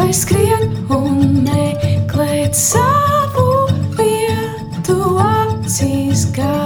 vai skrien un meklēt savu vietu acīs gāju.